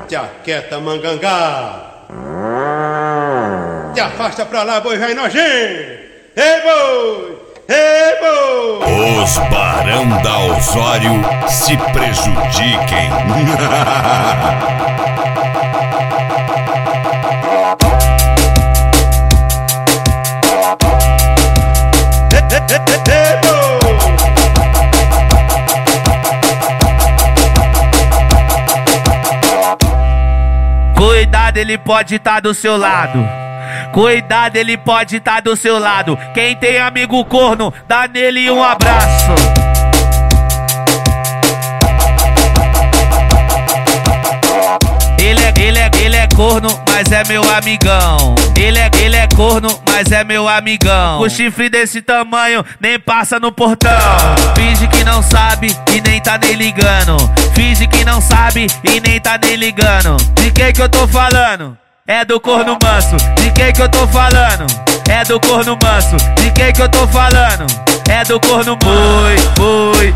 Jaqueta mangangá. Te afasta pra lá, boi velho nojento. Ei, boi! Ei, boi! Os Barão da Osório se prejudiquem. Cuidado, ele pode estar do seu lado. Cuidado, ele pode estar do seu lado. Quem tem amigo corno, dá nele um abraço. Ele é corno, mas é meu amigão. Ele é corno, mas é meu amigão. O chifre desse tamanho nem passa no portão. Finge que não sabe e nem tá nem ligando. Finge que não sabe e nem tá nem ligando. De quem que eu tô falando? É do corno manso. De quem que eu tô falando? É do corno manso. De quem que eu tô falando? É do corno manso.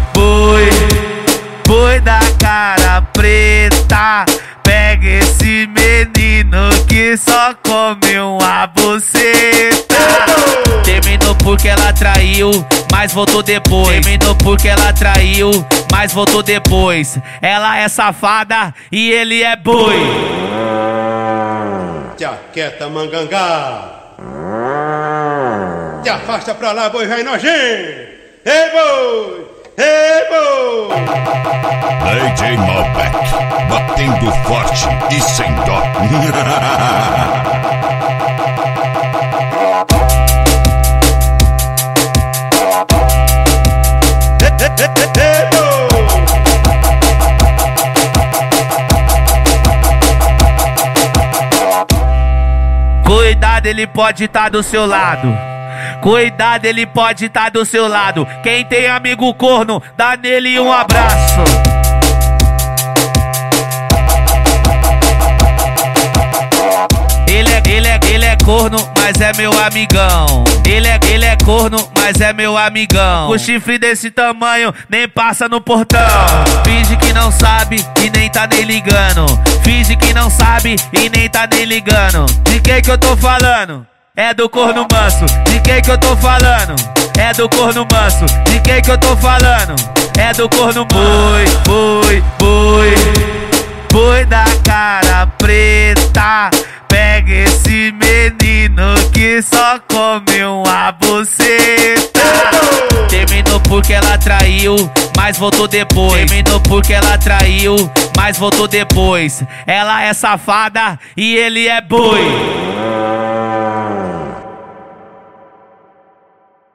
Boi da cara preta. Pega esse menino que só come uma buceta. Terminou porque ela traiu, mas voltou depois. Terminou porque ela traiu, mas voltou depois. Ela é safada e ele é boi. Jaqueta mangangá. Te afasta pra lá, boi velho nojento. Ei, boi! Ei, boi! DJ Malbec, batendo forte e sem dó. Cuidado, ele pode estar do seu lado. Cuidado, ele pode estar do seu lado. Quem tem amigo corno, dá nele um abraço. Ele é corno, mas é meu amigão. Ele é corno, mas é meu amigão. O chifre desse tamanho nem passa no portão. Finge que não sabe e nem tá nem ligando. Finge que não sabe e nem tá nem ligando. De quem que eu tô falando? É do corno manso. De quem que eu tô falando? É do corno manso. De quem que eu tô falando? É do corno manso. Boi da cara preta. Pega esse menino que só come uma buceta. Terminou porque ela traiu, mas voltou depois. Terminou porque ela traiu, mas voltou depois. Ela é safada e ele é boi.